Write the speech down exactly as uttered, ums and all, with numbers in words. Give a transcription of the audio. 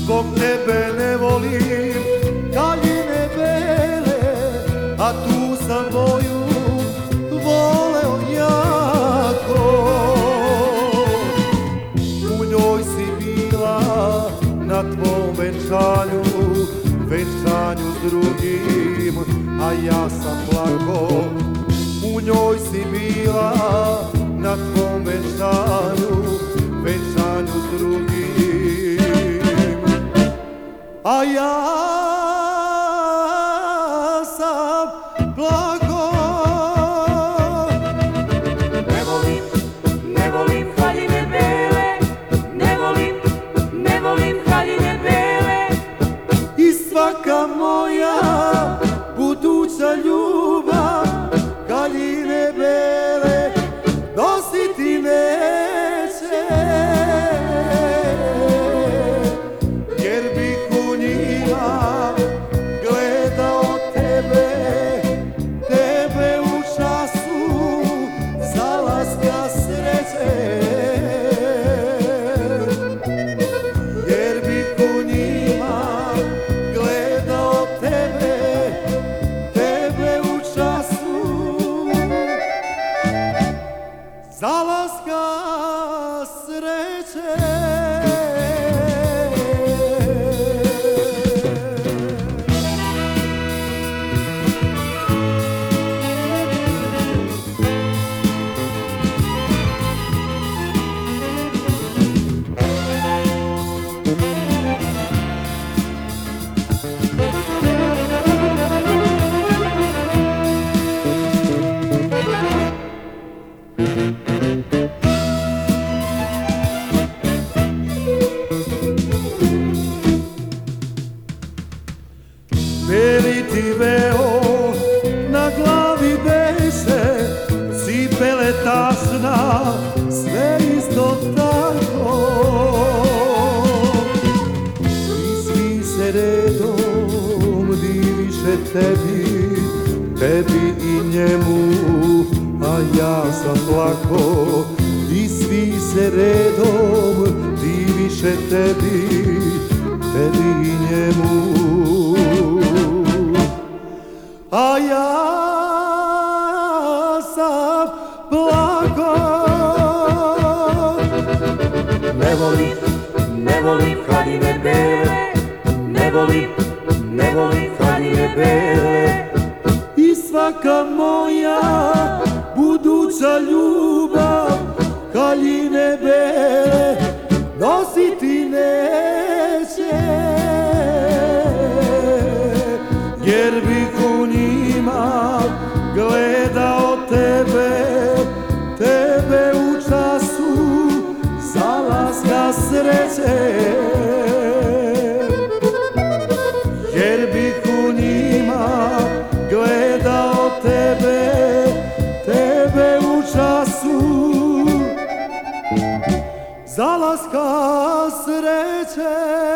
zbog tebe ne volim kaljine bele, a tu sam moju voleo jako. U njoj si bila na tvom venčanju, venčanju s drugim, a ja sam plako. U njoj si bila na tvom venčanju, venčanju s drugim, a ja sam plako. Ne volim, ne volim haljine bele, ne volim, ne volim haljine bele. I svaka moja buduća ljubav haljine bele nositi neće, jer bih u njima gledao tebe, tebe u času zalaska sreće, jer bih u njima gledao tebe, tebe u času zalaska sreće. Beli ti veo na glavi beše, cipele tašna, sve isto tako. I svi se redom diviše tebi, tebi i njemu, a ja sam plako. I svi se redom diviše tebi, tebi i njemu, a ja sam plako. Ne volim, ne volim haljine bele, ne volim, ne volim haljine bele. I svaka moja buduća ljubav haljine bele nositi neće, jer bih u njima gledao tebe, tebe u času zalaska sreće, jer bih u njima gledao tebe, tebe u času zalaska sreće.